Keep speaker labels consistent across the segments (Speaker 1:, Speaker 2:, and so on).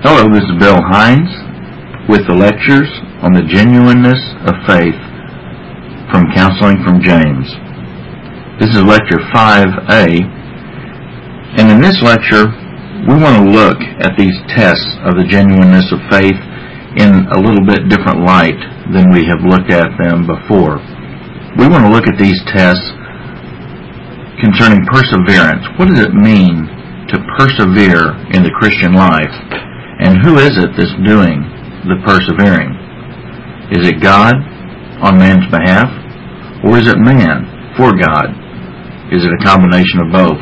Speaker 1: Hello, this is Bill Hines with the lectures on the genuineness of faith from Counseling from James. This is lecture 5A, and in this lecture we want to look at these tests of the genuineness of faith in a little bit different light than we have looked at them before. We want to look at these tests concerning perseverance. What does it mean to persevere in the Christian life? And who is it that's doing the persevering? Is it God on man's behalf? Or is it man for God? Is it a combination of both?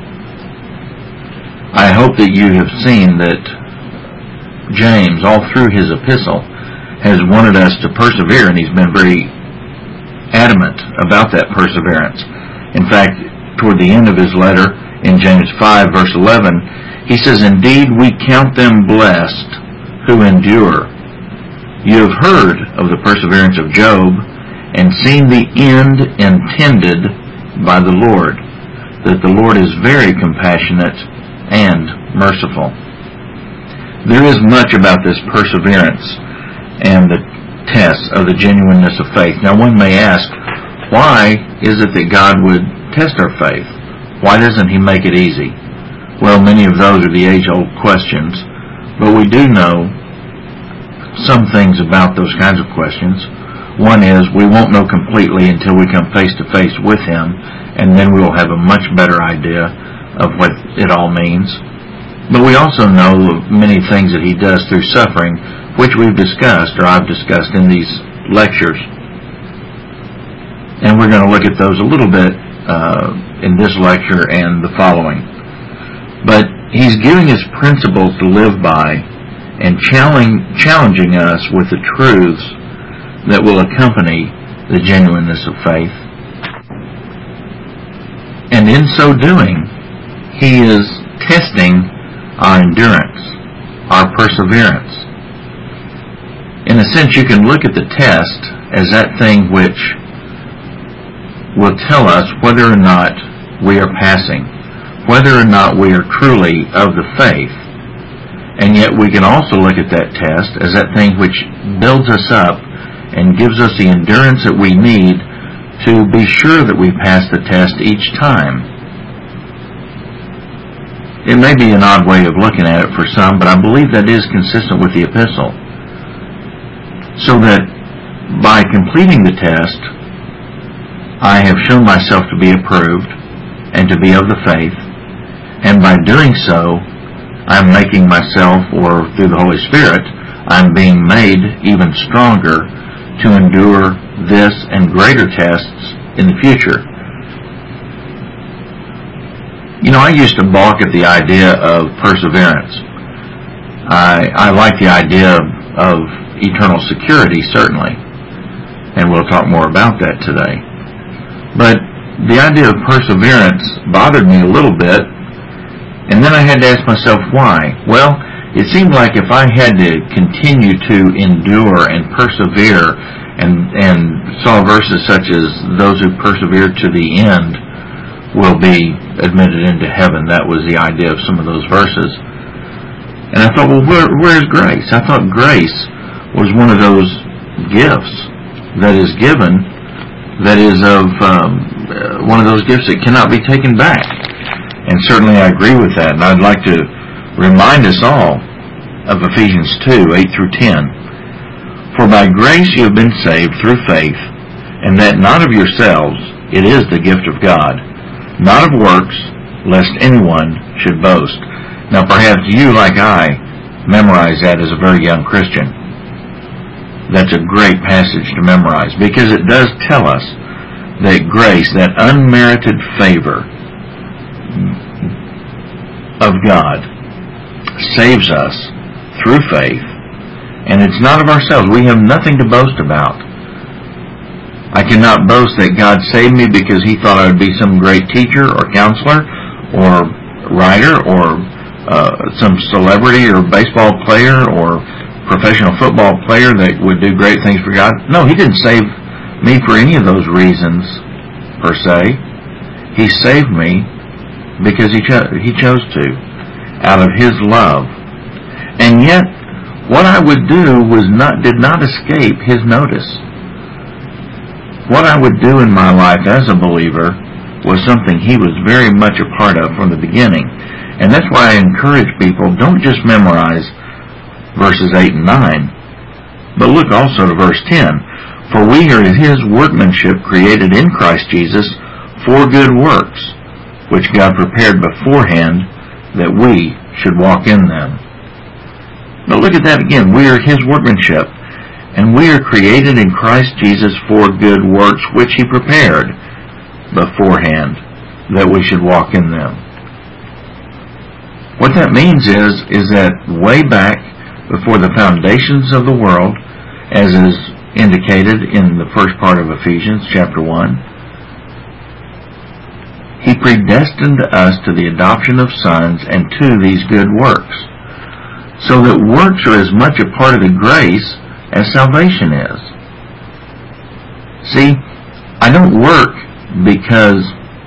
Speaker 1: I hope that you have seen that James, all through his epistle, has wanted us to persevere, and he's been very adamant about that perseverance. In fact, toward the end of his letter, in James 5, verse 11, he says, "Indeed, we count them blessed who endure. You have heard of the perseverance of Job, and seen the end intended by the Lord, that the Lord is very compassionate and merciful." There is much about this perseverance and the tests of the genuineness of faith. Now, one may ask, why is it that God would test our faith? Why doesn't He make it easy? Well, many of those are the age-old questions, but we do know some things about those kinds of questions. One is, we won't know completely until we come face-to-face with Him, and then we'll have a much better idea of what it all means. But we also know of many things that He does through suffering, which we've discussed, or I've discussed in these lectures. And we're going to look at those a little bit in this lecture and the following. But He's giving us principles to live by and challenging us with the truths that will accompany the genuineness of faith. And in so doing, He is testing our endurance, our perseverance. In a sense, you can look at the test as that thing which will tell us whether or not we are passing, whether or not we are truly of the faith. And yet we can also look at that test as that thing which builds us up and gives us the endurance that we need to be sure that we pass the test each time. It may be an odd way of looking at it for some, but I believe that is consistent with the epistle. So that by completing the test, I have shown myself to be approved and to be of the faith, and by doing so, I'm making myself, or through the Holy Spirit, I'm being made even stronger to endure this and greater tests in the future. You know, I used to balk at the idea of perseverance. I like the idea of eternal security, certainly, and we'll talk more about that today. But the idea of perseverance bothered me a little bit, and then I had to ask myself why. Well, it seemed like if I had to continue to endure and persevere and saw verses such as those who persevere to the end will be admitted into heaven. That was the idea of some of those verses. And I thought, well, where's grace? I thought grace was one of those gifts that is given, that is of one of those gifts that cannot be taken back. And certainly I agree with that. And I'd like to remind us all of Ephesians 2, 8 through 10. "For by grace you have been saved through faith, and that not of yourselves, it is the gift of God, not of works, lest anyone should boast." Now perhaps you, like I, memorized that as a very young Christian. That's a great passage to memorize, because it does tell us that grace, that unmerited favor of God, saves us through faith, and it's not of ourselves. We have nothing to boast about. I cannot boast that God saved me because He thought I would be some great teacher or counselor or writer or some celebrity or baseball player or professional football player that would do great things for God. No, He didn't save me for any of those reasons per se. He saved me because He chose to, out of His love. And yet, what I would do did not escape his notice. What I would do in my life as a believer was something he was very much a part of from the beginning. And that's why I encourage people, don't just memorize verses 8 and 9, but look also to verse 10. For we are his workmanship created in Christ Jesus for good works, which God prepared beforehand that we should walk in them. But look at that again. We are his workmanship, and we are created in Christ Jesus for good works, which he prepared beforehand that we should walk in them. What that means is that way back before the foundations of the world, as is indicated in the first part of Ephesians chapter 1, he predestined us to the adoption of sons and to these good works, so that works are as much a part of the grace as salvation is. See, I don't work because,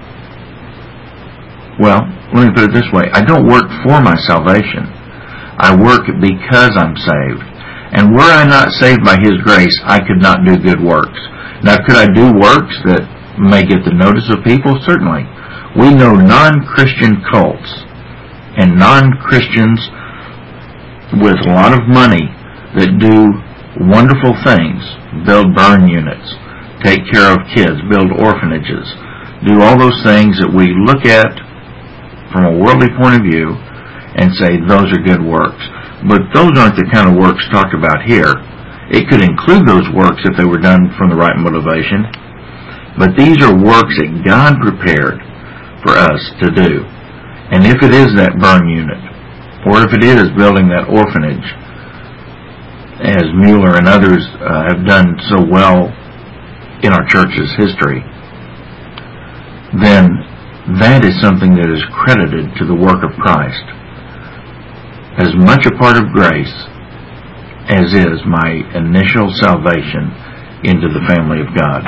Speaker 1: well, let me put it this way. I don't work for my salvation. I work because I'm saved. And were I not saved by his grace, I could not do good works. Now, could I do works that may get the notice of people? Certainly. We know non-Christian cults and non-Christians with a lot of money that do wonderful things, build burn units, take care of kids, build orphanages, do all those things that we look at from a worldly point of view and say those are good works. But those aren't the kind of works talked about here. It could include those works if they were done from the right motivation, but these are works that God prepared for us to do. And if it is that burn unit, or if it is building that orphanage, as Mueller and others have done so well in our church's history, then that is something that is credited to the work of Christ, as much a part of grace as is my initial salvation into the family of God.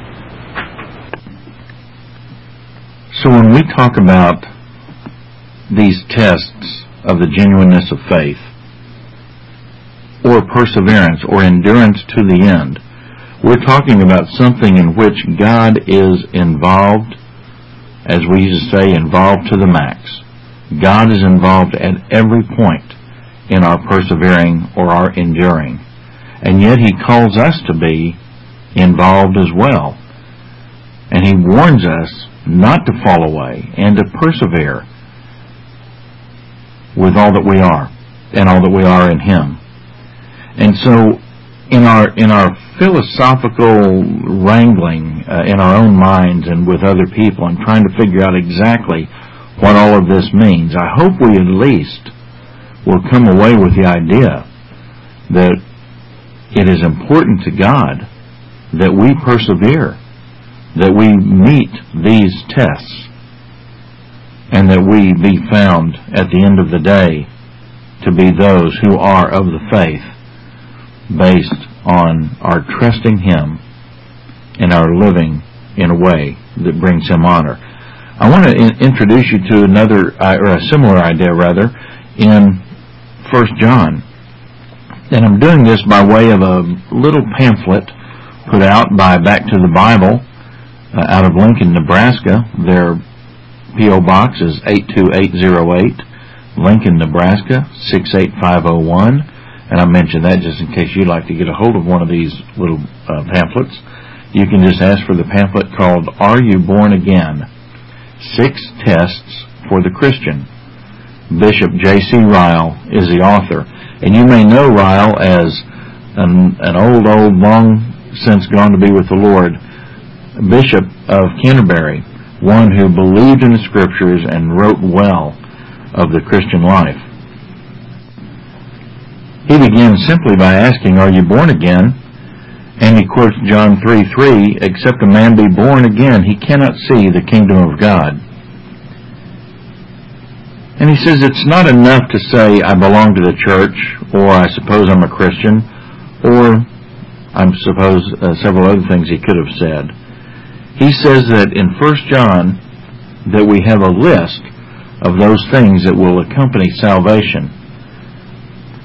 Speaker 1: So when we talk about these tests of the genuineness of faith, or perseverance, or endurance to the end, we're talking about something in which God is involved, as we used to say, involved to the max. God is involved at every point in our persevering or our enduring, and yet he calls us to be involved as well. And he warns us not to fall away and to persevere with all that we are and all that we are in him. And so in our philosophical wrangling in our own minds and with other people and trying to figure out exactly what all of this means, I hope we at least will come away with the idea that it is important to God that we persevere, that we meet these tests, and that we be found at the end of the day to be those who are of the faith based on our trusting him and our living in a way that brings him honor. I want to introduce you to a similar idea in 1 John. And I'm doing this by way of a little pamphlet put out by Back to the Bible out of Lincoln, Nebraska. Their P.O. Box is 82808, Lincoln, Nebraska, 68501. And I mention that just in case you'd like to get a hold of one of these little pamphlets. You can just ask for the pamphlet called Are You Born Again? 6 Tests for the Christian. Bishop J.C. Ryle is the author. And you may know Ryle as an old, long since gone to be with the Lord, Bishop of Canterbury, one who believed in the Scriptures and wrote well of the Christian life. He begins simply by asking, are you born again? And he quotes John 3:3, except a man be born again, he cannot see the kingdom of God. And he says it's not enough to say, I belong to the church, or I suppose I'm a Christian, or I suppose several other things he could have said. He says that in 1 John that we have a list of those things that will accompany salvation.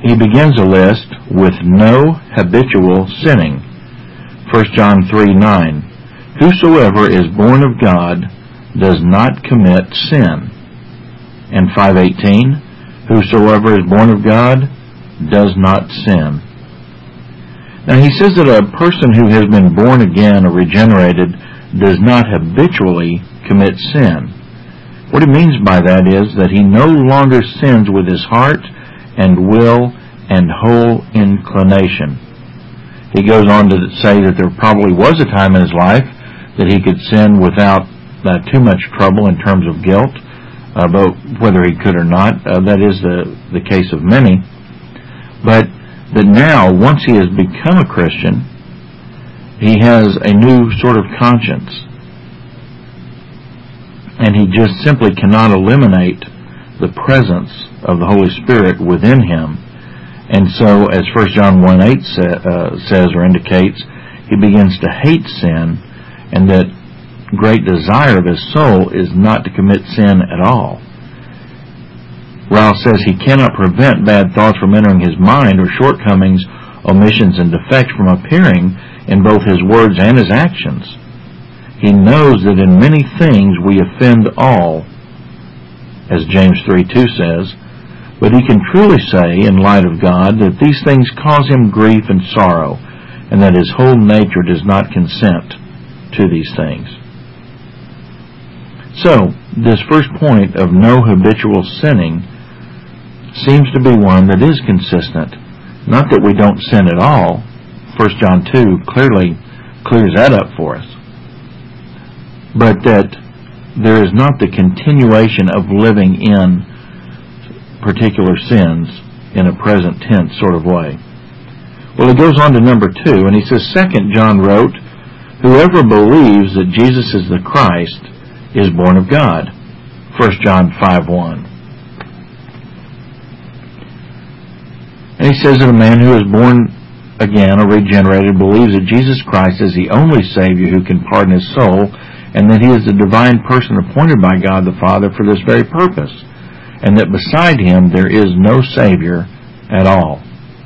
Speaker 1: he begins a list with no habitual sinning. 1 John 3:9. Whosoever is born of God does not commit sin. And 5:18. Whosoever is born of God does not sin. Now he says that a person who has been born again or regenerated does not habitually commit sin. What he means by that is that he no longer sins with his heart and will and whole inclination. He goes on to say that there probably was a time in his life that he could sin without too much trouble in terms of guilt, but whether he could or not, that is the case of many. But that now, once he has become a Christian, he has a new sort of conscience. And he just simply cannot eliminate the presence of the Holy Spirit within him. And so, as 1 John 1:8 says or indicates, he begins to hate sin, and that great desire of his soul is not to commit sin at all. Ryle says he cannot prevent bad thoughts from entering his mind, or shortcomings, omissions, and defects from appearing in both his words and his actions. He knows that in many things we offend all, as James 3:2 says, but he can truly say, in light of God, that these things cause him grief and sorrow, and that his whole nature does not consent to these things. So, this first point of no habitual sinning seems to be one that is consistent. Not that we don't sin at all. 1 John 2 clearly clears that up for us. But that there is not the continuation of living in particular sins in a present tense sort of way. Well, he goes on to number 2, and he says, 2 John wrote, whoever believes that Jesus is the Christ is born of God. 1 John 5:1. And he says that a man who is born again or regenerated believes that Jesus Christ is the only Savior who can pardon his soul, and that he is the divine person appointed by God the Father for this very purpose, and that beside him there is no Savior at all.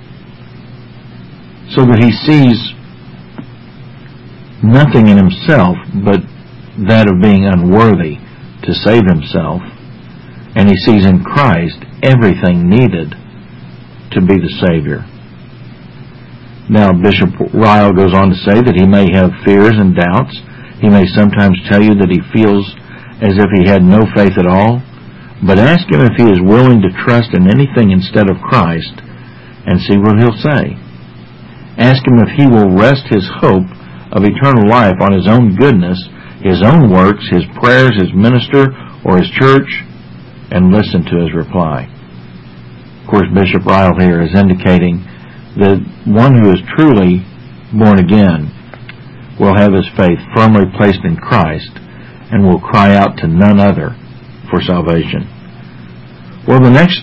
Speaker 1: So that he sees nothing in himself but that of being unworthy to save himself, and he sees in Christ everything needed to be the Savior. Now, Bishop Ryle goes on to say that he may have fears and doubts. He may sometimes tell you that he feels as if he had no faith at all, but ask him if he is willing to trust in anything instead of Christ, and see what he'll say. Ask him if he will rest his hope of eternal life on his own goodness, his own works, his prayers, his minister, or his church, and listen to his reply. Of course, Bishop Ryle here is indicating that one who is truly born again will have his faith firmly placed in Christ and will cry out to none other for salvation. Well, the next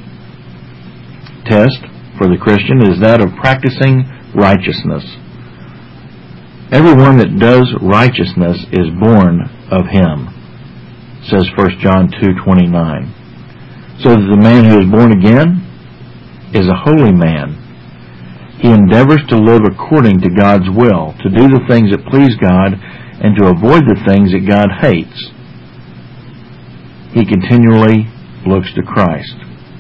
Speaker 1: test for the Christian is that of practicing righteousness. Everyone that does righteousness is born of him, says 1 John 2:29. So that the man who is born again is a holy man. He endeavors to live according to God's will, to do the things that please God, and to avoid the things that God hates. He continually looks to Christ.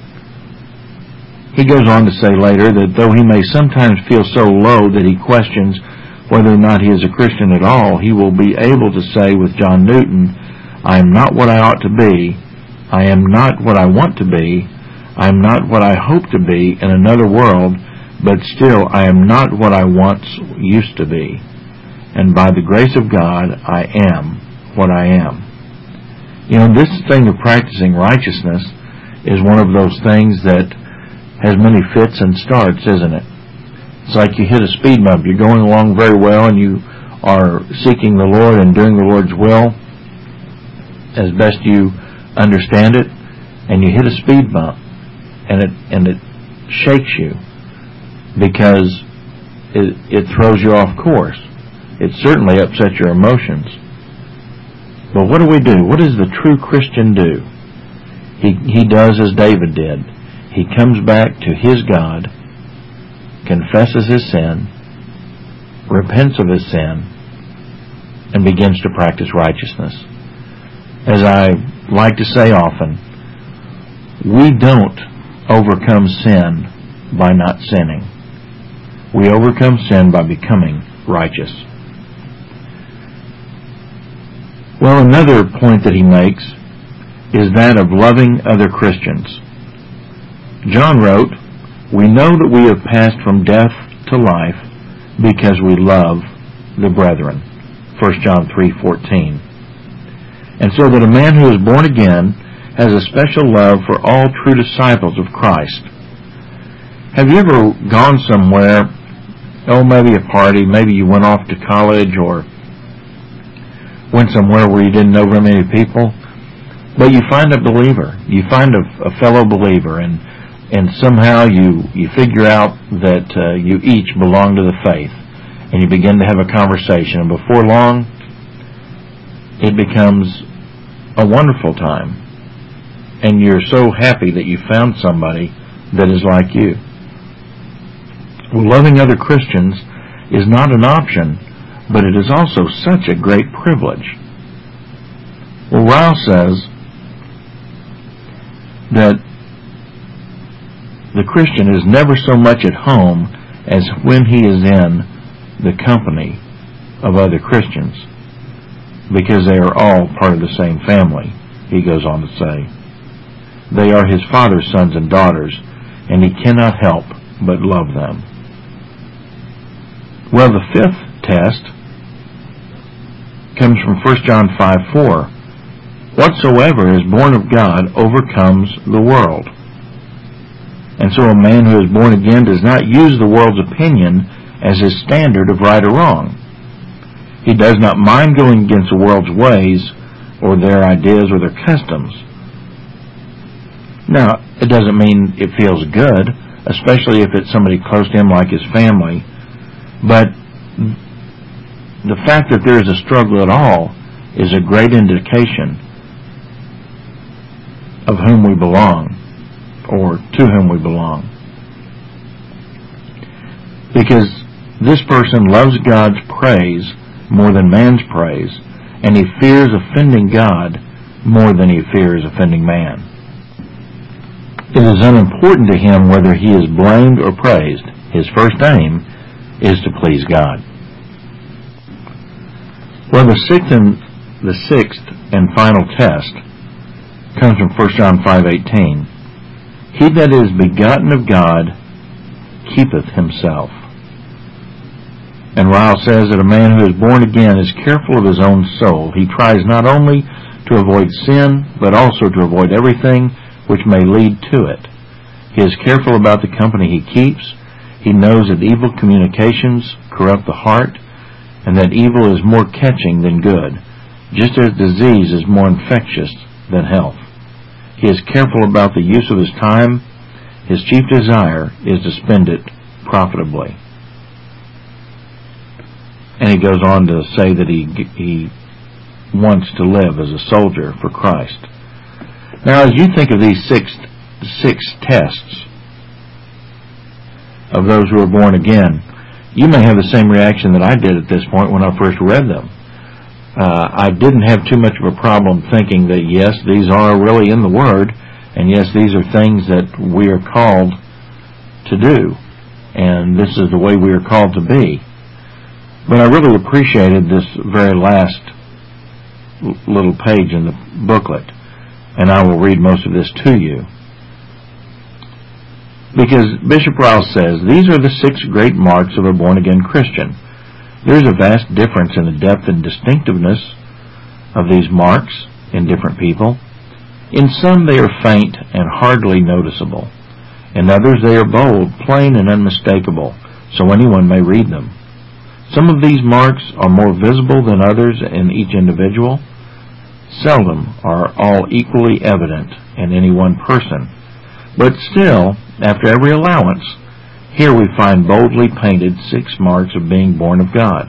Speaker 1: He goes on to say later that though he may sometimes feel so low that he questions whether or not he is a Christian at all, he will be able to say with John Newton, I am not what I ought to be, I am not what I want to be, I am not what I hope to be in another world, but still I am not what I once used to be. And by the grace of God, I am what I am. You know, this thing of practicing righteousness is one of those things that has many fits and starts, isn't it? It's like you hit a speed bump. You're going along very well, and you are seeking the Lord and doing the Lord's will as best you understand it, and you hit a speed bump, and it shakes you because it throws you off course. It certainly upsets your emotions. But what do? What does the true Christian do? He does as David did.
Speaker 2: he comes back to his God, confesses his sin, repents of his sin, and begins to practice righteousness. As I like to say often, we don't overcome sin by not sinning. We overcome sin by becoming righteous. Well, another point that he makes is that of loving other Christians. John wrote, "We know that we have passed from death to life because we love the brethren." 1 John 3:14. And so that a man who is born again has a special love for all true disciples of Christ. Have you ever gone somewhere, maybe a party, maybe you went off to college or went somewhere where you didn't know very many people, but you find a believer, you find a fellow believer, and somehow you figure out that you each belong to the faith, and you begin to have a conversation, and before long it becomes a wonderful time, and you're so happy that you found somebody that is like you. Well, loving other Christians is not an option, but it is also such a great privilege. Well, Ryle says that the Christian is never so much at home as when he is in the company of other Christians, because they are all part of the same family, he goes on to say. They are his Father's sons and daughters, and he cannot help but love them. Well, the fifth test comes from 1 John 5:4. Whatsoever is born of God overcomes the world. And so a man who is born again does not use the world's opinion as his standard of right or wrong. He does not mind going against the world's ways or their ideas or their customs. Now, it doesn't mean it feels good, especially if it's somebody close to him like his family, but the fact that there is a struggle at all is a great indication of whom we belong, or to whom we belong. Because this person loves God's praise more than man's praise, and he fears offending God more than he fears offending man. It is unimportant to him whether he is blamed or praised. His first aim is to please God. Well, the sixth and final test comes from 1 John 5:18. He that is begotten of God keepeth himself. And Ryle says that a man who is born again is careful of his own soul. He tries not only to avoid sin, but also to avoid everything which may lead to it. He is careful about the company he keeps. He knows that evil communications corrupt the heart, and that evil is more catching than good, just as disease is more infectious than health. He is careful about the use of his time. His chief desire is to spend it profitably. And he goes on to say that he wants to live as a soldier for Christ. Now, as you think of these six tests of those who are born again, you may have the same reaction that I did at this point when I first read them. I didn't have too much of a problem thinking that, yes, these are really in the Word, and yes, these are things that we are called to do, and this is the way we are called to be. But I really appreciated this very last little page in the booklet, and I will read most of this to you. Because Bishop Ryle says, these are the 6 great marks of a born-again Christian. There is a vast difference in the depth and distinctiveness of these marks in different people. In some they are faint and hardly noticeable. In others they are bold, plain, and unmistakable, so anyone may read them. Some of these marks are more visible than others in each individual. Seldom are all equally evident in any one person. But still, after every allowance, here we find boldly painted 6 marks of being born of God.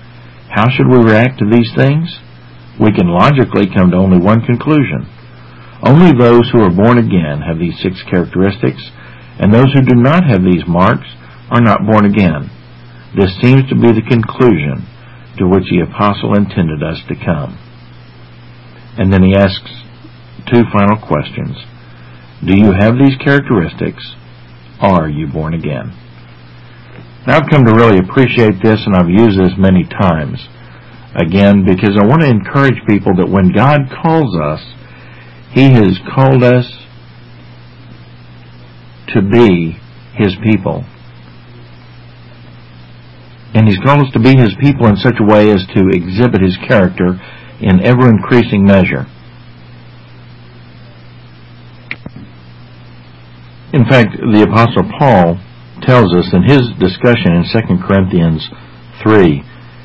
Speaker 2: How should we react to these things? We can logically come to only one conclusion. Only those who are born again have these 6 characteristics, and those who do not have these marks are not born again. This seems to be the conclusion to which the apostle intended us to come. And then he asks 2 final questions. Do you have these characteristics? Are you born again? Now, I've come to really appreciate this, and I've used this many times, again, because I want to encourage people that when God calls us, He has called us to be His people. And He's called us to be His people in such a way as to exhibit His character in ever-increasing measure. In fact, the Apostle Paul tells us in his discussion in 2 Corinthians 3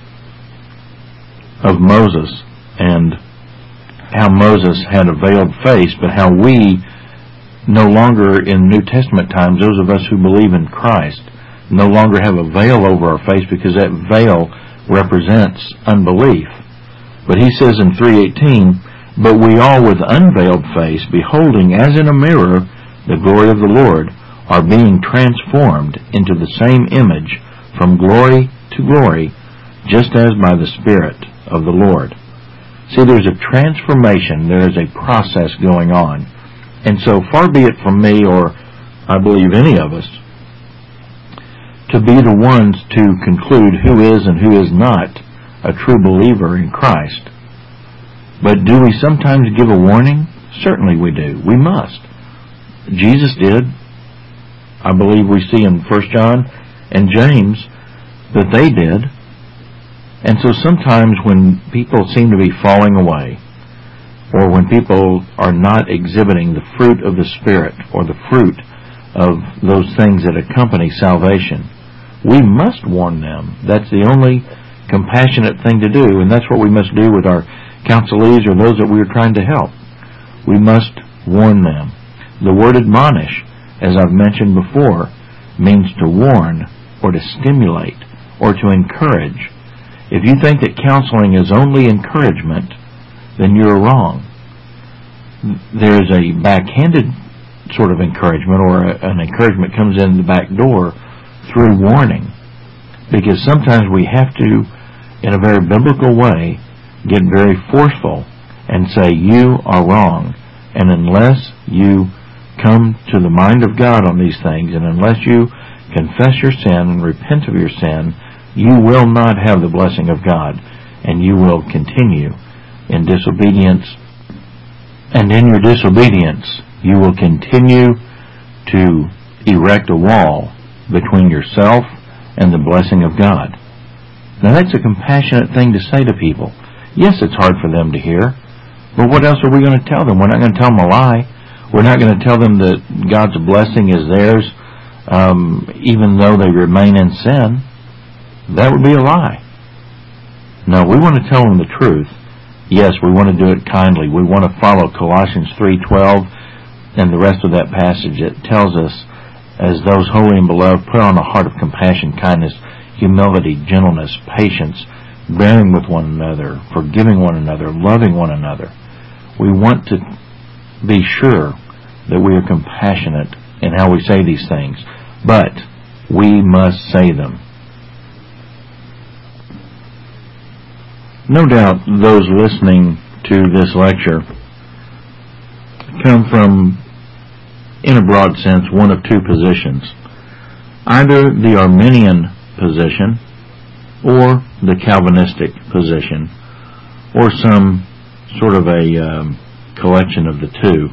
Speaker 2: of Moses and how Moses had a veiled face, but how we no longer in New Testament times, those of us who believe in Christ, no longer have a veil over our face because that veil represents unbelief. But he says in 3:18, but we all with unveiled face, beholding as in a mirror the glory of the Lord, are being transformed into the same image from glory to glory, just as by the Spirit of the Lord. See, there's a transformation, there is a process going on. And so far be it from me, or I believe any of us, to be the ones to conclude who is and who is not a true believer in Christ. But do we sometimes give a warning? Certainly we do. We must. Jesus did. I believe we see in 1 John and James that they did. And so sometimes when people seem to be falling away, or when people are not exhibiting the fruit of the Spirit, or the fruit of those things that accompany salvation, we must warn them. That's the only compassionate thing to do, and that's what we must do with our counselees or those that we are trying to help. We must warn them. The word admonish, as I've mentioned before, means to warn or to stimulate or to encourage. If you think that counseling is only encouragement, then you're wrong. There's a backhanded sort of encouragement, or an encouragement comes in the back door through warning. Because sometimes we have to, in a very biblical way, get very forceful and say, you are wrong. And unless you come to the mind of God on these things, and unless you confess your sin and repent of your sin, you will not have the blessing of God, and you will continue in disobedience. And in your disobedience, you will continue to erect a wall between yourself and the blessing of God. Now that's a compassionate thing to say to people. Yes, it's hard for them to hear, but what else are we going to tell them? We're not going to tell them a lie. We're not going to tell them that God's blessing is theirs, even though they remain in sin. That would be a lie. No, we want to tell them the truth. Yes, we want to do it kindly. We want to follow Colossians 3:12 and the rest of that passage. It tells us, as those holy and beloved, put on a heart of compassion, kindness, humility, gentleness, patience, bearing with one another, forgiving one another, loving one another. We want to be sure that we are compassionate in how we say these things, but we must say them. No doubt those listening to this lecture come from, in a broad sense, one of 2 positions. Either the Arminian position or the Calvinistic position, or some sort of a collection of the 2.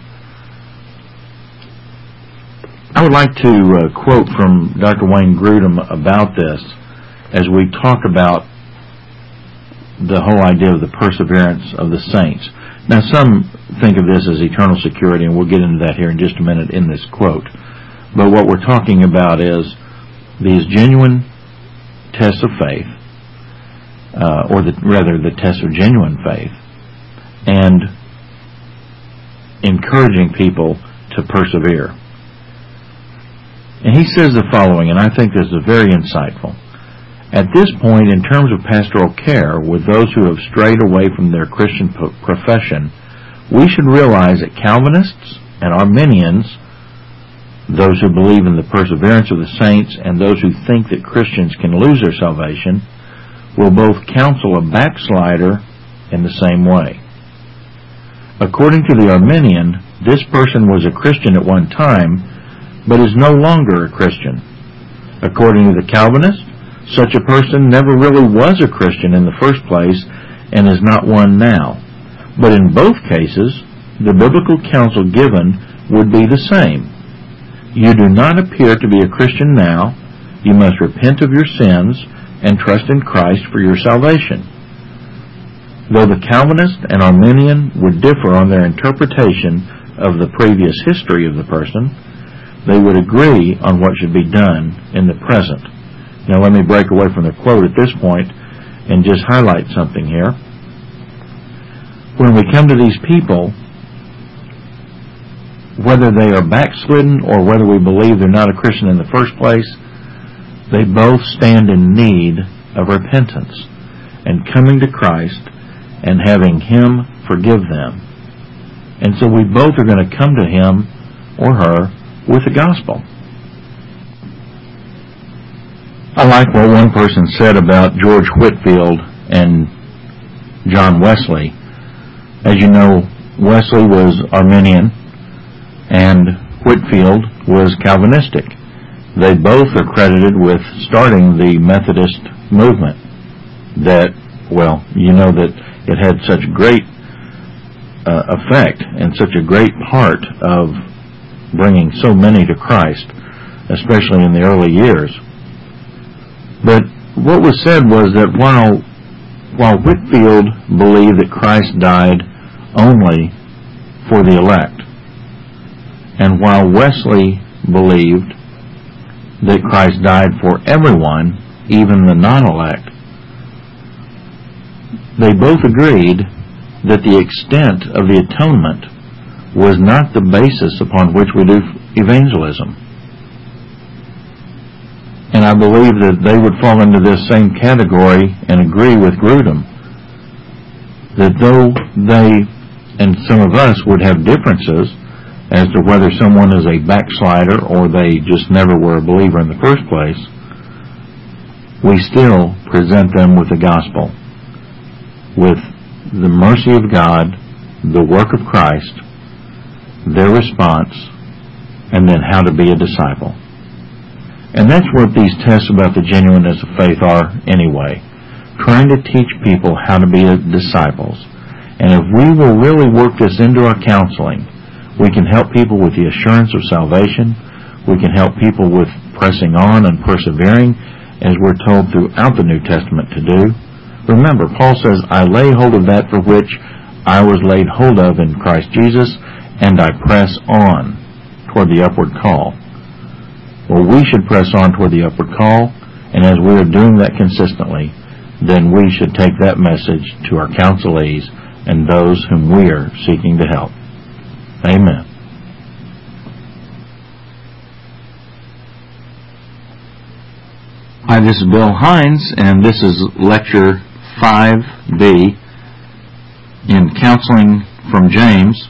Speaker 2: I would like to quote from Dr. Wayne Grudem about this as we talk about the whole idea of the perseverance of the saints. Now, some think of this as eternal security, and we'll get into that here in just a minute in this quote. But what we're talking about is these genuine tests of faith, or the tests of genuine faith, and encouraging people to persevere. And he says the following, and I think this is very insightful. At this point, in terms of pastoral care with those who have strayed away from their Christian profession, we should realize that Calvinists and Arminians, those who believe in the perseverance of the saints and those who think that Christians can lose their salvation, will both counsel a backslider in the same way. According to the Arminian, this person was a Christian at one time, but is no longer a Christian. According to the Calvinist, such a person never really was a Christian in the first place and is not one now. But in both cases, the biblical counsel given would be the same. You do not appear to be a Christian now. You must repent of your sins and trust in Christ for your salvation. Though the Calvinist and Arminian would differ on their interpretation of the previous history of the person, they would agree on what should be done in the present. Now let me break away from the quote at this point and just highlight something here. When we come to these people, whether they are backslidden or whether we believe they're not a Christian in the first place, they both stand in need of repentance and coming to Christ and having Him forgive them. And so we both are going to come to him or her with the gospel. I like what one person said about George Whitefield and John Wesley. As you know, Wesley was Arminian and Whitefield was Calvinistic. They both are credited with starting the Methodist movement that, well, you know that it had such great effect and such a great part of bringing so many to Christ, especially in the early years. But what was said was that while Whitefield believed that Christ died only for the elect, and while Wesley believed that Christ died for everyone, even the non-elect, they both agreed that the extent of the atonement was not the basis upon which we do evangelism. And I believe that they would fall into this same category and agree with Grudem, that though they and some of us would have differences as to whether someone is a backslider or they just never were a believer in the first place, we still present them with the gospel, with the mercy of God, the work of Christ, their response, and then how to be a disciple. And that's what these tests about the genuineness of faith are anyway, trying to teach people how to be disciples. And if we will really work this into our counseling, we can help people with the assurance of salvation. We can help people with pressing on and persevering, as we're told throughout the New Testament to do. Remember, Paul says, I lay hold of that for which I was laid hold of in Christ Jesus, and I press on toward the upward call. Well, we should press on toward the upward call, and as we are doing that consistently, then we should take that message to our counselees and those whom we are seeking to help. Amen. Hi, this is Bill Hines, and this is Lecture 5B in Counseling from James.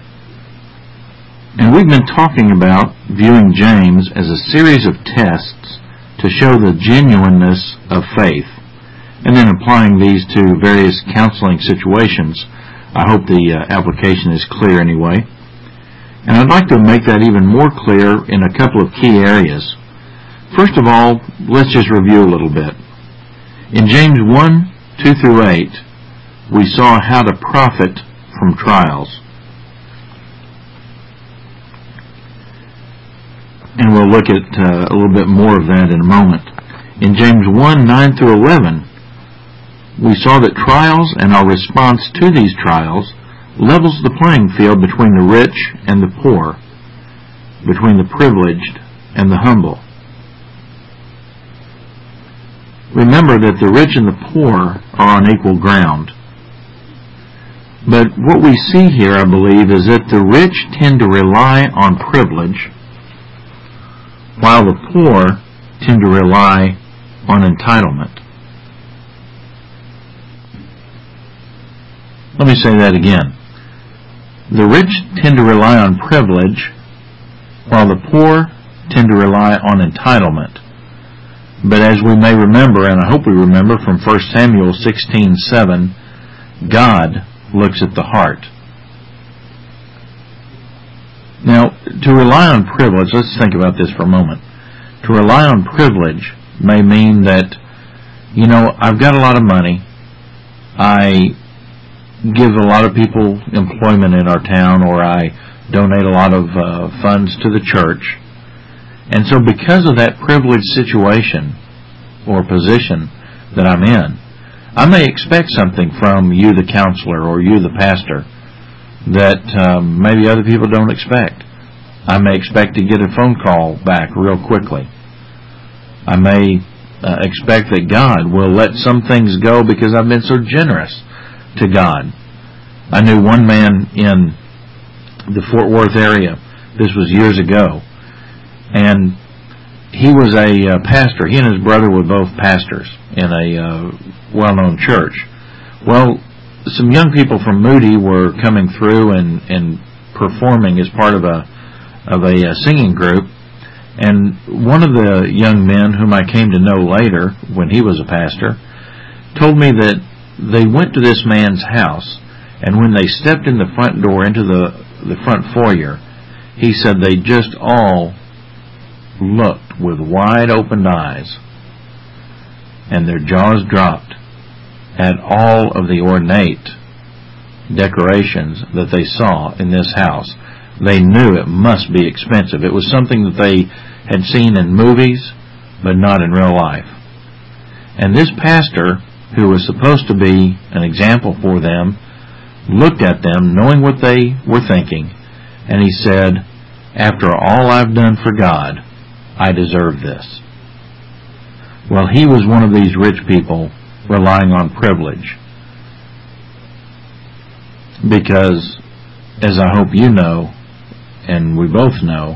Speaker 2: And we've been talking about viewing James as a series of tests to show the genuineness of faith, and then applying these to various counseling situations. I hope the application is clear anyway. And I'd like to make that even more clear in a couple of key areas. First of all, let's just review a little bit. In James 1, 2 through 8, we saw how to profit from trials. And we'll look at a little bit more of that in a moment. In James 1, 9 through 11, we saw that trials and our response to these trials levels the playing field between the rich and the poor, between the privileged and the humble. Remember that the rich and the poor are on equal ground. But what we see here, I believe, is that the rich tend to rely on privilege, while the poor tend to rely on entitlement. Let me say that again. The rich tend to rely on privilege, while the poor tend to rely on entitlement. But as we may remember, and I hope we remember from 1 Samuel 16:7, God looks at the heart. Now, to rely on privilege, let's think about this for a moment. To rely on privilege may mean that, I've got a lot of money. I give a lot of people employment in our town, or I donate a lot of funds to the church. And so because of that privileged situation or position that I'm in, I may expect something from you, the counselor, or you, the pastor, that maybe other people don't expect. I may expect to get a phone call back real quickly. I may expect that God will let some things go because I've been so generous to God. I knew one man in the Fort Worth area. This was years ago. And he was a pastor. He and his brother were both pastors in a well-known church. Well, some young people from Moody were coming through and performing as part of a singing group. And one of the young men, whom I came to know later when he was a pastor, told me that they went to this man's house, and when they stepped in the front door into the front foyer, he said they just all looked with wide opened eyes, and their jaws dropped at all of the ornate decorations that they saw in this house. They knew it must be expensive. It was something that they had seen in movies, but not in real life. And this pastor, who was supposed to be an example for them, looked at them, knowing what they were thinking, and he said, "After all I've done for God, I deserve this." Well, he was one of these rich people relying on privilege. Because, as I hope you know, and we both know,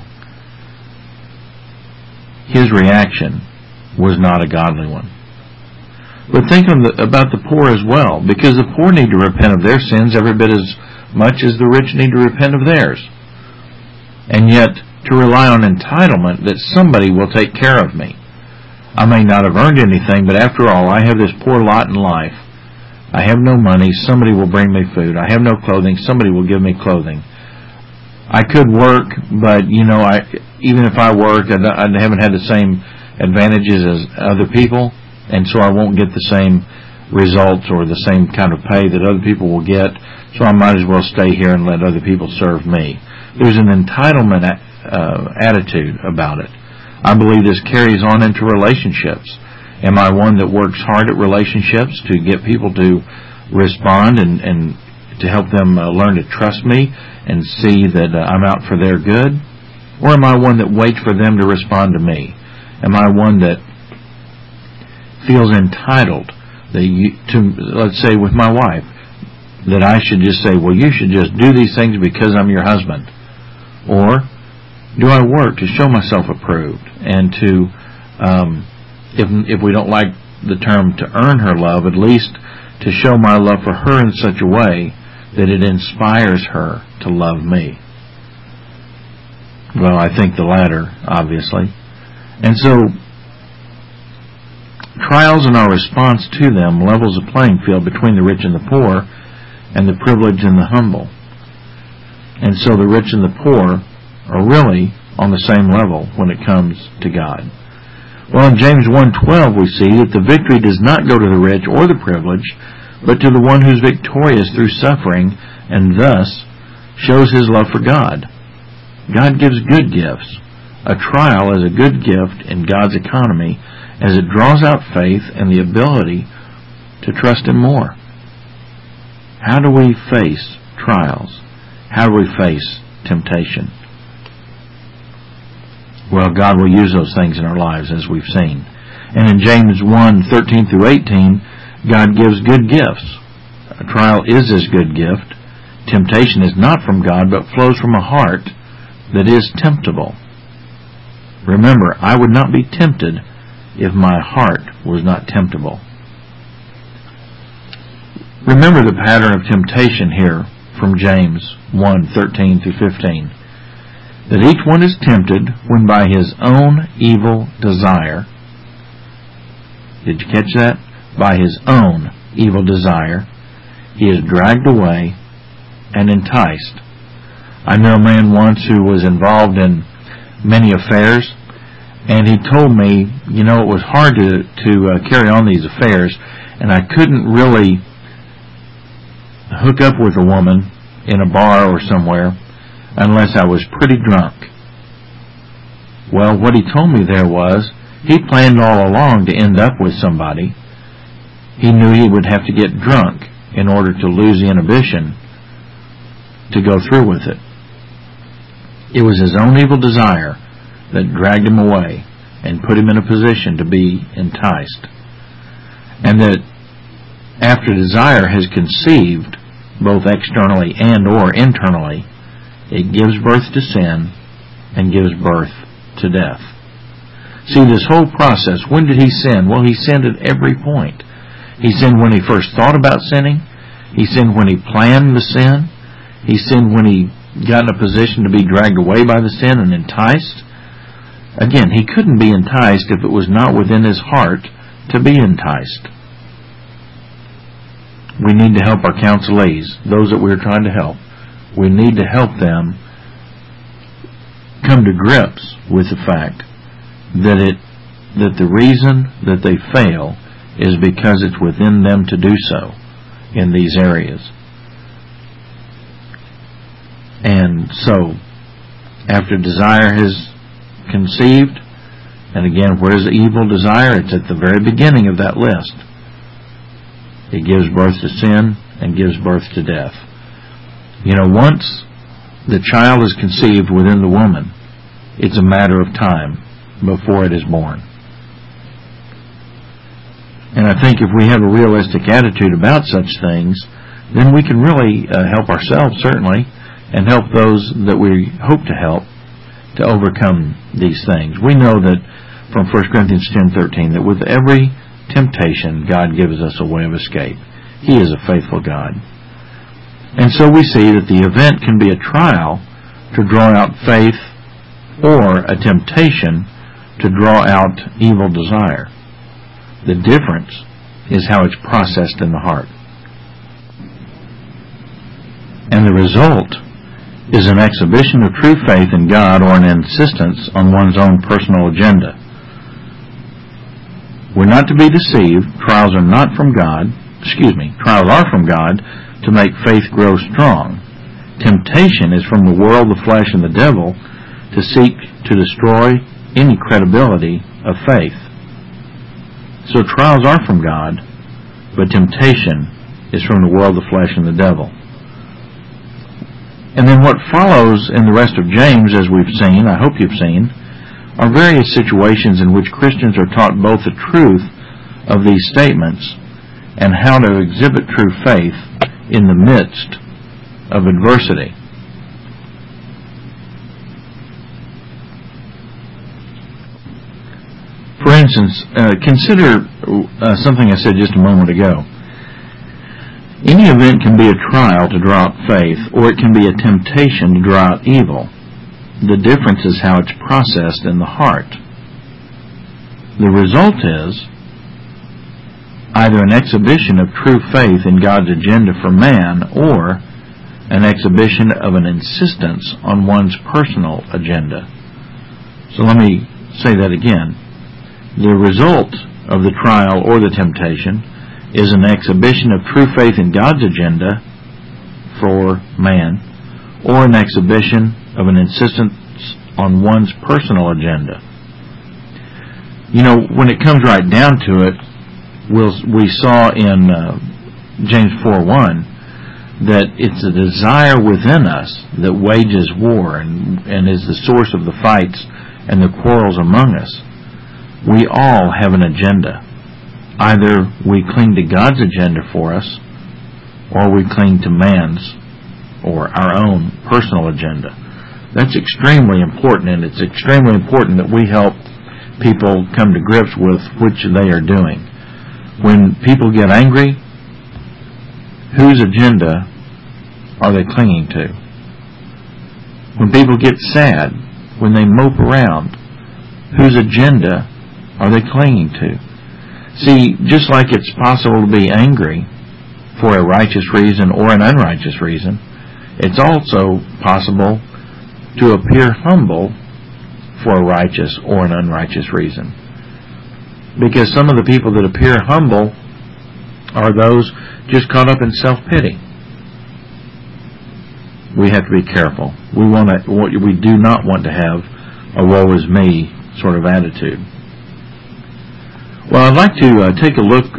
Speaker 2: his reaction was not a godly one. But think about the poor as well, because the poor need to repent of their sins every bit as much as the rich need to repent of theirs. And yet, to rely on entitlement that somebody will take care of me. I may not have earned anything, but after all, I have this poor lot in life. I have no money, somebody will bring me food. I have no clothing, somebody will give me clothing. I could work, but, even if I work, I haven't had the same advantages as other people, and so I won't get the same results or the same kind of pay that other people will get, so I might as well stay here and let other people serve me. There's an entitlement attitude about it. I believe this carries on into relationships. Am I one that works hard at relationships to get people to respond and to help them learn to trust me and see that I'm out for their good? Or am I one that waits for them to respond to me? Am I one that feels entitled let's say with my wife, that I should just say, well, you should just do these things because I'm your husband? Or do I work to show myself approved and to, if we don't like the term to earn her love, at least to show my love for her in such a way that it inspires her to love me? Well, I think the latter, obviously. And so, trials and our response to them levels a playing field between the rich and the poor, and the privileged and the humble. And so the rich and the poor are really on the same level when it comes to God. Well, in James 1:12 we see that the victory does not go to the rich or the privileged, but to the one who's victorious through suffering and thus shows his love for God. God gives good gifts. A trial is a good gift in God's economy as it draws out faith and the ability to trust Him more. How do we face trials? How do we face temptation? Well, God will use those things in our lives, as we've seen. And in James 1:13 through 18, God gives good gifts. A trial is His good gift. Temptation is not from God, but flows from a heart that is temptable. Remember, I would not be tempted if my heart was not temptable. Remember the pattern of temptation here from James 1:13 through 15. That each one is tempted when by his own evil desire, did you catch that? By his own evil desire, he is dragged away and enticed. I know a man once who was involved in many affairs, and he told me, it was hard to carry on these affairs, and I couldn't really hook up with a woman in a bar or somewhere unless I was pretty drunk. Well, what he told me there was, he planned all along to end up with somebody. He knew he would have to get drunk in order to lose the inhibition to go through with it. It was his own evil desire that dragged him away and put him in a position to be enticed. And that after desire has conceived, both externally and or internally, it gives birth to sin and gives birth to death. See, this whole process, when did he sin? Well, he sinned at every point. He sinned when he first thought about sinning. He sinned when he planned the sin. He sinned when he got in a position to be dragged away by the sin and enticed. Again, he couldn't be enticed if it was not within his heart to be enticed. We need to help our counselees, those that we're trying to help. We need to help them come to grips with the fact that the reason that they fail is because it's within them to do so in these areas. And so, after desire has conceived, and again, where's the evil desire? It's at the very beginning of that list. It gives birth to sin and gives birth to death. Once the child is conceived within the woman, it's a matter of time before it is born. And I think if we have a realistic attitude about such things, then we can really help ourselves, certainly, and help those that we hope to help to overcome these things. We know that from 1 Corinthians 10:13 that with every temptation, God gives us a way of escape. He is a faithful God. And so we see that the event can be a trial to draw out faith or a temptation to draw out evil desire. The difference is how it's processed in the heart. And the result is an exhibition of true faith in God or an insistence on one's own personal agenda. We're not to be deceived. Trials are from God to make faith grow strong. Temptation is from the world, the flesh, and the devil to seek to destroy any credibility of faith. So trials are from God, but temptation is from the world, the flesh, and the devil. And then what follows in the rest of James, as we've seen, I hope you've seen, are various situations in which Christians are taught both the truth of these statements and how to exhibit true faith in the midst of adversity. For instance, consider something I said just a moment ago. Any event can be a trial to draw out faith, or it can be a temptation to draw out evil. The difference is how it's processed in the heart. The result is either an exhibition of true faith in God's agenda for man, or an exhibition of an insistence on one's personal agenda. So let me say that again. The result of the trial or the temptation is an exhibition of true faith in God's agenda for man, or an exhibition of an insistence on one's personal agenda. When it comes right down to it, we saw in James 4:1 that it's a desire within us that wages war and is the source of the fights and the quarrels among us. We all have an agenda. Either we cling to God's agenda for us, or we cling to man's or our own personal agenda. That's extremely important, and it's extremely important that we help people come to grips with which they are doing. When people get angry, whose agenda are they clinging to? When people get sad, when they mope around, whose agenda are they clinging to? See, just like it's possible to be angry for a righteous reason or an unrighteous reason, it's also possible to appear humble for a righteous or an unrighteous reason. Because some of the people that appear humble are those just caught up in self-pity. We have to be careful. We do not want to have a woe is me sort of attitude. Well, I'd like to take a look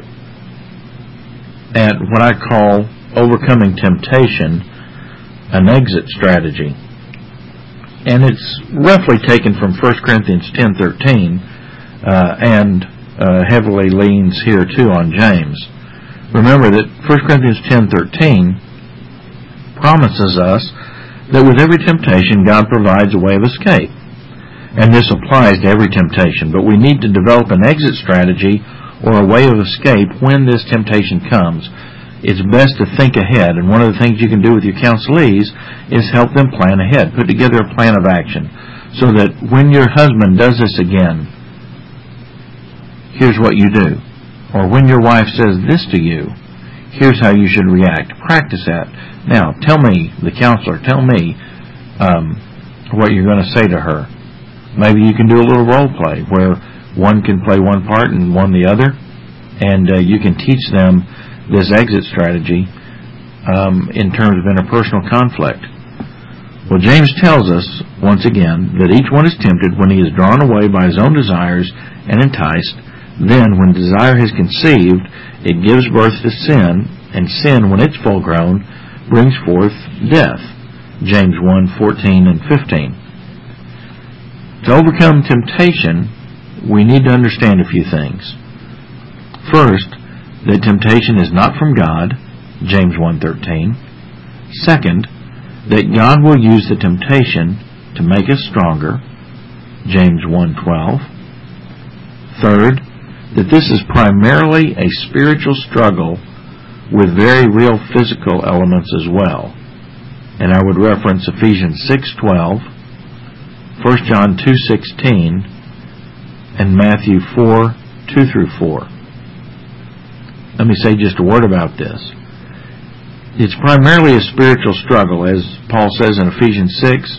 Speaker 2: at what I call overcoming temptation, an exit strategy. And it's roughly taken from 1 Corinthians 10:13 and heavily leans here too on James. Remember that 1 Corinthians 10:13 promises us that with every temptation God provides a way of escape. And this applies to every temptation, but we need to develop an exit strategy or a way of escape when this temptation comes. It's best to think ahead, and one of the things you can do with your counselees is help them plan ahead. Put together a plan of action so that when your husband does this again, here's what you do. Or when your wife says this to you, here's how you should react. Practice that. Now, tell me, the counselor, tell me what you're going to say to her. Maybe you can do a little role play where one can play one part and one the other, and you can teach them this exit strategy in terms of interpersonal conflict. Well, James tells us, once again, that each one is tempted when he is drawn away by his own desires and enticed. Then, when desire has conceived, it gives birth to sin, and sin, when it's full grown, brings forth death. James 1:14 and 15. To overcome temptation, we need to understand a few things. First, that temptation is not from God, James 1:13. Second, that God will use the temptation to make us stronger, James 1:12. Third, that this is primarily a spiritual struggle with very real physical elements as well. And I would reference Ephesians 6:12, 1 John 2:16, and Matthew 4:2-4. Let me say just a word about this. It's primarily a spiritual struggle, as Paul says in Ephesians 6.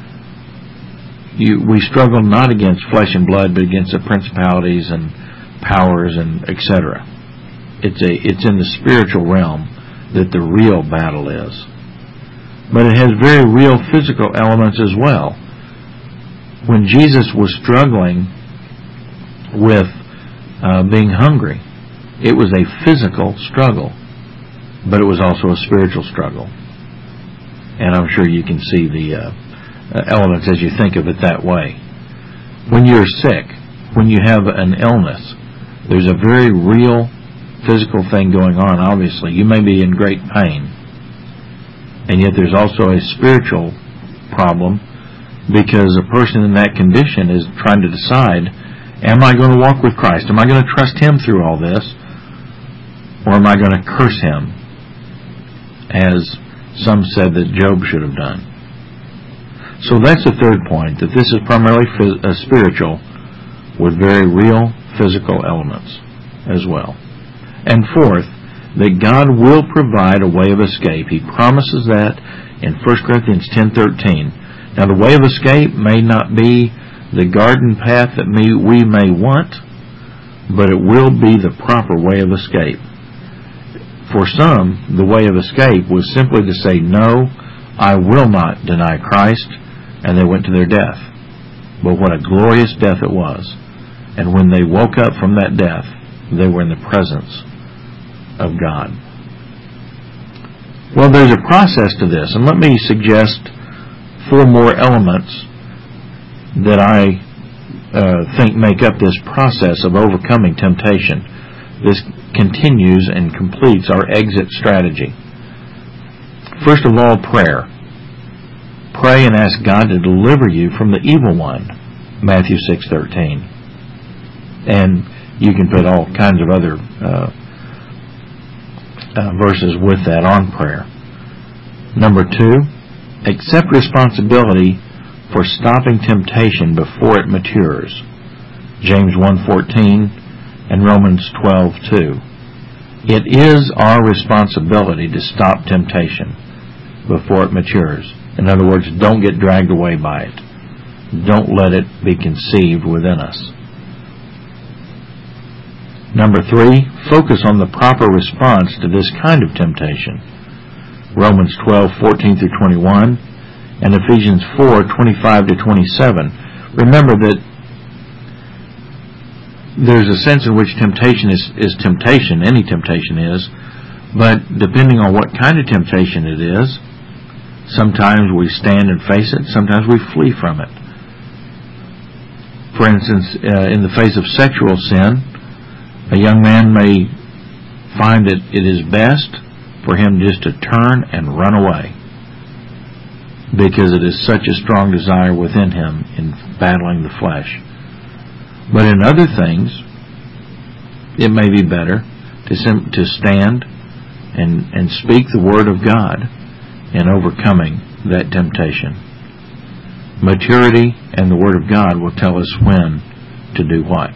Speaker 2: We struggle not against flesh and blood, but against the principalities and powers and etc. It's in the spiritual realm that the real battle is. But it has very real physical elements as well. When Jesus was struggling with being hungry, it was a physical struggle, but it was also a spiritual struggle. And I'm sure you can see the elements as you think of it that way. When you're sick, when you have an illness, there's a very real physical thing going on, obviously. You may be in great pain, and yet there's also a spiritual problem, because a person in that condition is trying to decide, am I going to walk with Christ? Am I going to trust Him through all this? Or am I going to curse Him, as some said that Job should have done? So that's the third point, that this is primarily spiritual with very real physical elements as well. And fourth, that God will provide a way of escape. He promises that in 1 Corinthians 10:13. Now, the way of escape may not be the garden path that we may want, but it will be the proper way of escape. For some, the way of escape was simply to say, no, I will not deny Christ, and they went to their death. But what a glorious death it was. And when they woke up from that death, they were in the presence of God. Well, there's a process to this, and let me suggest 4 more elements that I think make up this process of overcoming temptation. This continues and completes our exit strategy. First of all, prayer. Pray and ask God to deliver you from the evil one, Matthew 6:13. And you can put all kinds of other verses with that on prayer. Number 2, Accept responsibility for stopping temptation before it matures. James 1:14 and Romans 12:2. It is our responsibility to stop temptation before it matures. In other words, don't get dragged away by it. Don't let it be conceived within us. Number 3, focus on the proper response to this kind of temptation. Romans 12:14 through 21 and Ephesians 4:25 to 27. Remember that there's a sense in which temptation is temptation, any temptation is, but depending on what kind of temptation it is, sometimes we stand and face it, sometimes we flee from it. For instance, in the face of sexual sin, a young man may find that it is best for him just to turn and run away because it is such a strong desire within him in battling the flesh. But in other things, it may be better to stand and speak the Word of God in overcoming that temptation. Maturity and the Word of God will tell us when to do what.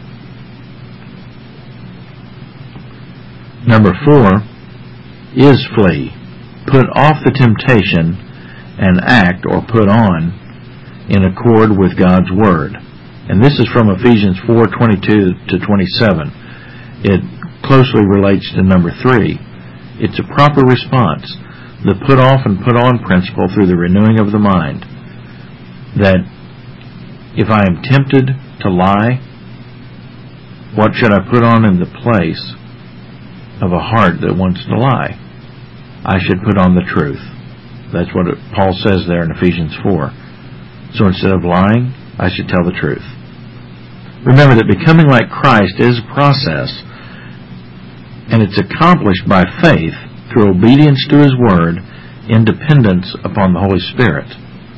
Speaker 2: Number 4 is flee. Put off the temptation and act or put on in accord with God's Word. And this is from Ephesians 4:22 to 27. It closely relates to number 3. It's a proper response. The put off and put on principle through the renewing of the mind. That if I am tempted to lie, what should I put on in the place of a heart that wants to lie? I should put on the truth. That's what Paul says there in Ephesians 4. So instead of lying, I should tell the truth. Remember that becoming like Christ is a process, and it's accomplished by faith through obedience to His Word in dependence upon the Holy Spirit.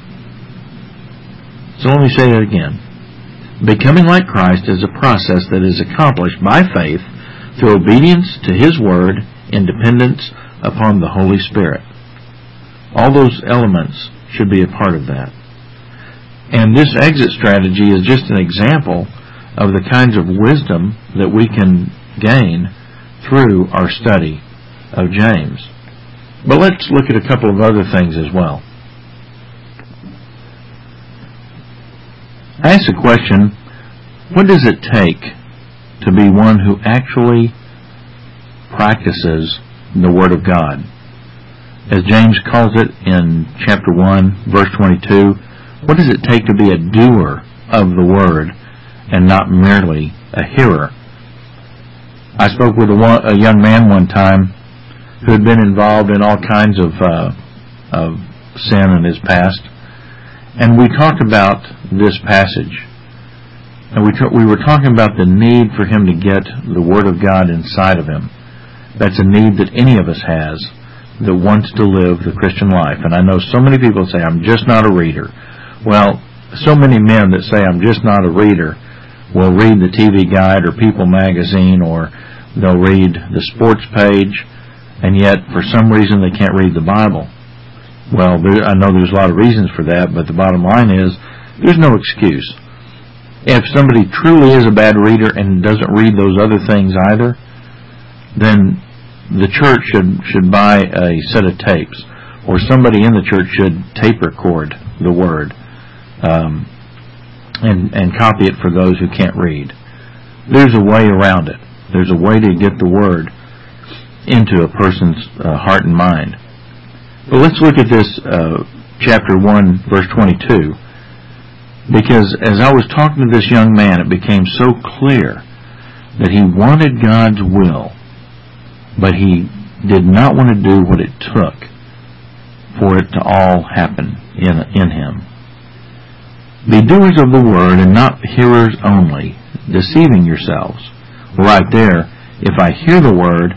Speaker 2: So let me say that again. Becoming like Christ is a process that is accomplished by faith through obedience to His Word in dependence upon the Holy Spirit. All those elements should be a part of that. And this exit strategy is just an example of the kinds of wisdom that we can gain through our study of James. But let's look at a couple of other things as well. I ask the question, what does it take to be one who actually practices the Word of God? As James calls it in chapter 1, verse 22, what does it take to be a doer of the Word and not merely a hearer? I spoke with a young man one time who had been involved in all kinds of sin in his past, and we talked about this passage. And we were talking about the need for him to get the Word of God inside of him. That's a need that any of us has that wants to live the Christian life. And I know so many people say, I'm just not a reader. Well, so many men that say, I'm just not a reader, will read the TV Guide or People magazine, or they'll read the sports page, and yet for some reason they can't read the Bible. Well, I know there's a lot of reasons for that, but the bottom line is there's no excuse. If somebody truly is a bad reader and doesn't read those other things either, then the church should buy a set of tapes, or somebody in the church should tape record the Word and copy it for those who can't read. There's a way around it. There's a way to get the Word into a person's heart and mind. But let's look at this chapter 1, verse 22, because as I was talking to this young man, it became so clear that he wanted God's will, but he did not want to do what it took for it to all happen in him. Be doers of the Word and not hearers only, deceiving yourselves. Right there, if I hear the Word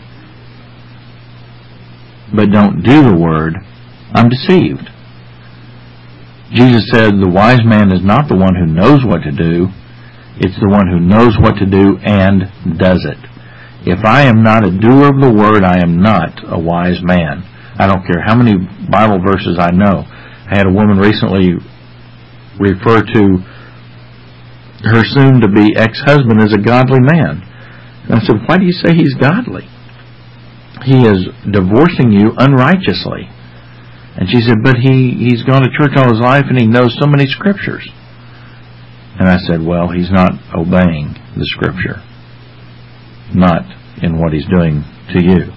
Speaker 2: but don't do the Word, I'm deceived. Jesus said the wise man is not the one who knows what to do, it's the one who knows what to do and does it. If I am not a doer of the Word, I am not a wise man. I don't care how many Bible verses I know, I had a woman recently refer to her soon-to-be ex-husband as a godly man. And I said, why do you say he's godly? He is divorcing you unrighteously. And she said, but he's gone to church all his life and he knows so many scriptures. And I said, well, he's not obeying the scripture, not in what he's doing to you.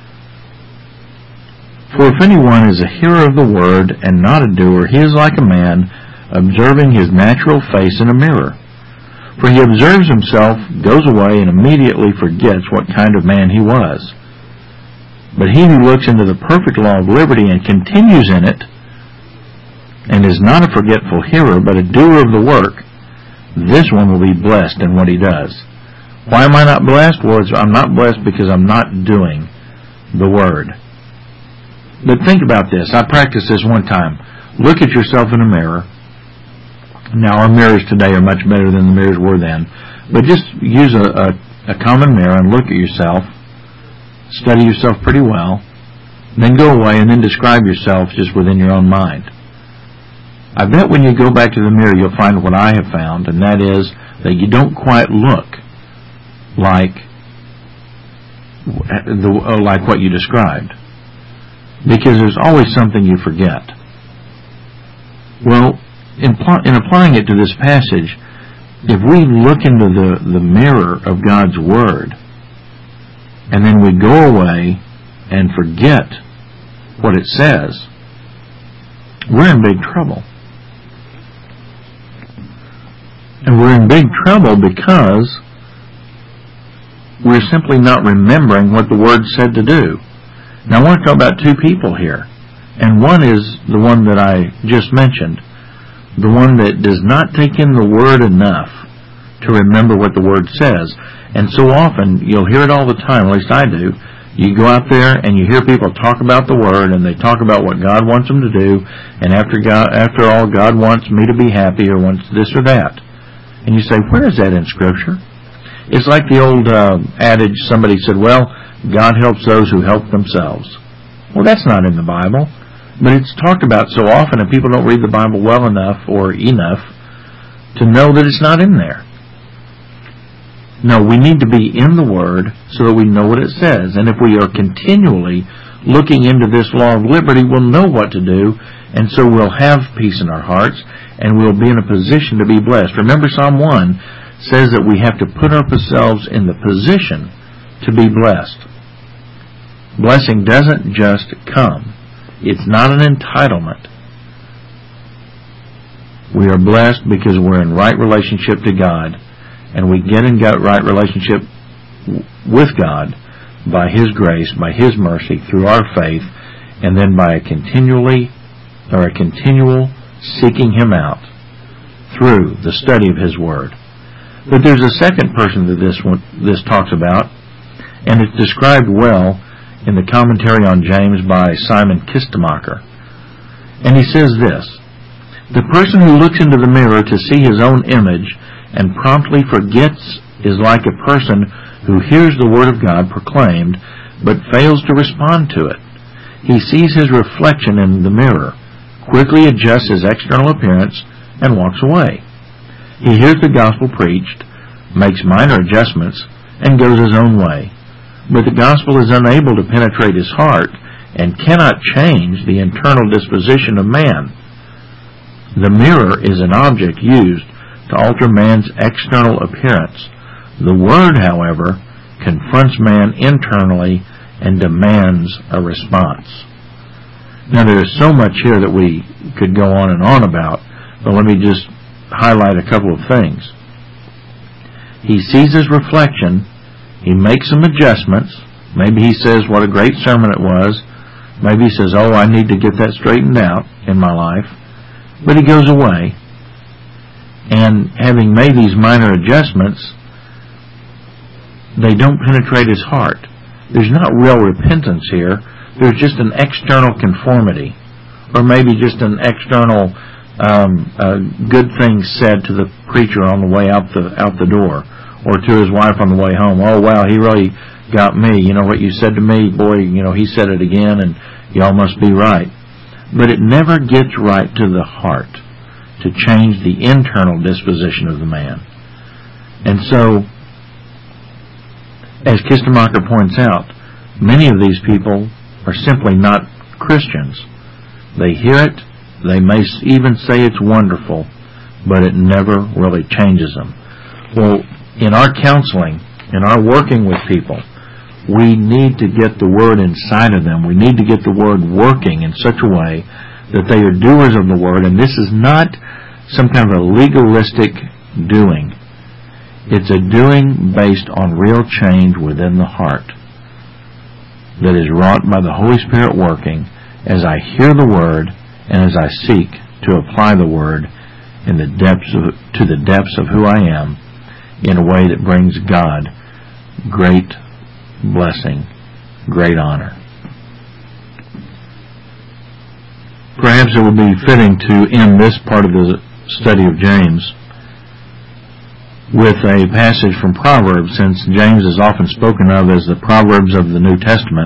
Speaker 2: For if anyone is a hearer of the word and not a doer, he is like a man observing his natural face in a mirror. For he observes himself, goes away, and immediately forgets what kind of man he was. But he who looks into the perfect law of liberty and continues in it, and is not a forgetful hearer, but a doer of the work, this one will be blessed in what he does. Why am I not blessed? Well, I'm not blessed because I'm not doing the word. But think about this. I practiced this one time. Look at yourself in a mirror. Now, our mirrors today are much better than the mirrors were then. But just use a common mirror and look at yourself. Study yourself pretty well. Then go away and then describe yourself just within your own mind. I bet when you go back to the mirror, you'll find what I have found, and that is that you don't quite look like what you described. Because there's always something you forget. Well, in applying it to this passage, if we look into the mirror of God's Word, and then we go away and forget what it says, we're in big trouble. And we're in big trouble because we're simply not remembering what the Word said to do. Now, I want to talk about two people here. And one is the one that I just mentioned, the one that does not take in the Word enough to remember what the Word says. And so often, you'll hear it all the time, at least I do. You go out there and you hear people talk about the Word, and they talk about what God wants them to do, and after all, God wants me to be happy or wants this or that. And you say, where is that in Scripture? It's like the old adage somebody said, well, God helps those who help themselves. Well, that's not in the Bible, but it's talked about so often, and people don't read the Bible well enough or enough to know that it's not in there. No, we need to be in the Word so that we know what it says. And if we are continually looking into this law of liberty, we'll know what to do, and so we'll have peace in our hearts, and we'll be in a position to be blessed. Remember, Psalm 1 says that we have to put ourselves in the position to be blessed. Blessing doesn't just come. It's not an entitlement. We are blessed because we're in right relationship to God, and we get in right relationship with God by His grace, by His mercy, through our faith, and then by a continual seeking Him out through the study of His Word. But there's a second person that this talks about, and it's described well in the commentary on James by Simon Kistemacher. And he says this: the person who looks into the mirror to see his own image and promptly forgets is like a person who hears the Word of God proclaimed but fails to respond to it. He sees his reflection in the mirror, quickly adjusts his external appearance, and walks away. He hears the gospel preached, makes minor adjustments, and goes his own way. But the gospel is unable to penetrate his heart and cannot change the internal disposition of man. The mirror is an object used to alter man's external appearance. The Word, however, confronts man internally and demands a response. Now, there is so much here that we could go on and on about, but let me just highlight a couple of things. He sees his reflection. He makes some adjustments. Maybe he says, what a great sermon it was. Maybe he says, oh, I need to get that straightened out in my life. But he goes away. And having made these minor adjustments, they don't penetrate his heart. There's not real repentance here. There's just an external conformity. Or maybe just an external good thing said to the preacher on the way out the door. Or to his wife on the way home. Oh, wow, he really got me. You know what you said to me? Boy, he said it again, and y'all must be right. but it never gets right to the heart to change the internal disposition of the man. And so, as Kistemacher points out, many of these people are simply not Christians. They hear it, they may even say it's wonderful, but it never really changes them. Well, in our counseling, in our working with people, we need to get the Word inside of them. We need to get the Word working in such a way that they are doers of the Word, and this is not some kind of a legalistic doing. It's a doing based on real change within the heart that is wrought by the Holy Spirit working as I hear the Word and as I seek to apply the Word in the to the depths of who I am in a way that brings God great blessing, great honor. Perhaps it would be fitting to end this part of the study of James with a passage from Proverbs, since James is often spoken of as the Proverbs of the New Testament.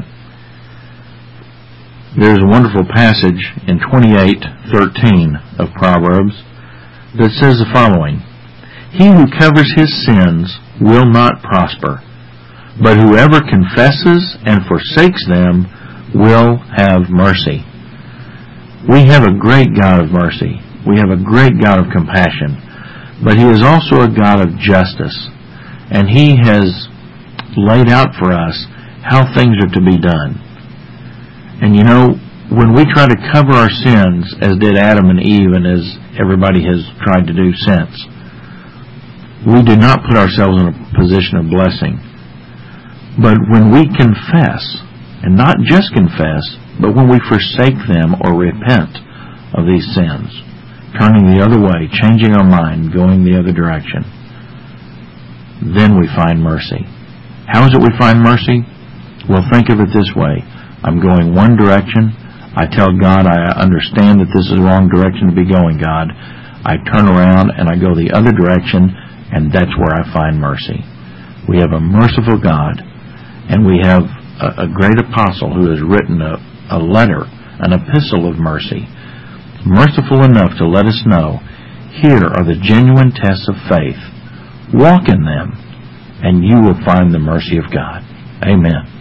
Speaker 2: There's a wonderful passage in 28:13 of Proverbs that says the following: "He who covers his sins will not prosper, but whoever confesses and forsakes them will have mercy." We have a great God of mercy. We have a great God of compassion. But He is also a God of justice. And He has laid out for us how things are to be done. And you know, when we try to cover our sins, as did Adam and Eve and as everybody has tried to do since, we do not put ourselves in a position of blessing. But when we confess, and not just confess, but when we forsake them or repent of these sins, turning the other way, changing our mind, going the other direction, then we find mercy. How is it we find mercy? Well, think of it this way. I'm going one direction. I tell God I understand that this is the wrong direction to be going, God. I turn around and I go the other direction, and that's where I find mercy. We have a merciful God, and we have a great apostle who has written a letter, an epistle of mercy, merciful enough to let us know, here are the genuine tests of faith. Walk in them, and you will find the mercy of God. Amen.